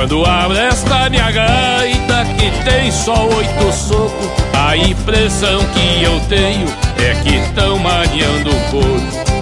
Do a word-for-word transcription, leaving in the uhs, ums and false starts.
Quando abro esta minha gaita que tem só oito socos, a impressão que eu tenho é que tão maniando um pouco.